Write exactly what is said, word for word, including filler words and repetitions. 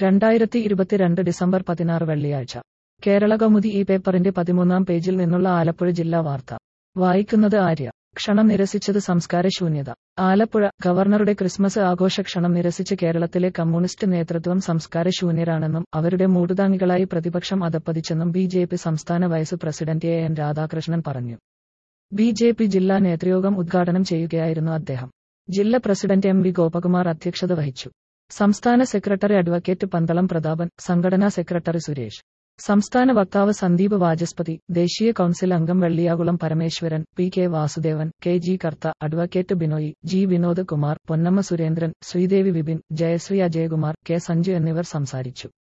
രണ്ടായിരത്തി ഇരുപത്തിരണ്ട് ഡിസംബർ പതിനാറ് വെള്ളിയാഴ്ച കേരളകൗമുദി ഈ പേപ്പറിന്റെ പതിമൂന്നാം പേജിൽ നിന്നുള്ള ആലപ്പുഴ ജില്ലാ വാർത്ത വായിക്കുന്നത് ആര്യ. ക്ഷണം നിരസിച്ചത് സംസ്കാര ശൂന്യത. ആലപ്പുഴ. ഗവർണറുടെ ക്രിസ്മസ് ആഘോഷ ക്ഷണം നിരസിച്ച് കേരളത്തിലെ കമ്മ്യൂണിസ്റ്റ് നേതൃത്വം സംസ്കാര ശൂന്യരാണെന്നും അവരുടെ മൂടുതാങ്ങികളായി പ്രതിപക്ഷം അധപ്പതിച്ചെന്നും ബി ജെ പി സംസ്ഥാന vice president A N Radhakrishnan പറഞ്ഞു. ബി ജെ പി ജില്ലാ നേതൃയോഗം ഉദ്ഘാടനം ചെയ്യുകയായിരുന്നു അദ്ദേഹം. ജില്ലാ പ്രസിഡന്റ് എം വി ഗോപകുമാർ അധ്യക്ഷത വഹിച്ചു. സംസ്ഥാന സെക്രട്ടറി അഡ്വക്കേറ്റ് പന്തളം പ്രതാപൻ, സംഘടനാ സെക്രട്ടറി സുരേഷ്, സംസ്ഥാന വക്താവ് സന്ദീപ് വാചസ്പതി, ദേശീയ കൗൺസിൽ അംഗം Velliyakulam Parameswaran, P K Vasudevan, K G Kartha, advocate Binoy, G Vinod Kumar, Ponnamma Surendran, Sreedevi Vipin, Jayasree Ajayakumar, K Sanju എന്നിവർ സംസാരിച്ചു.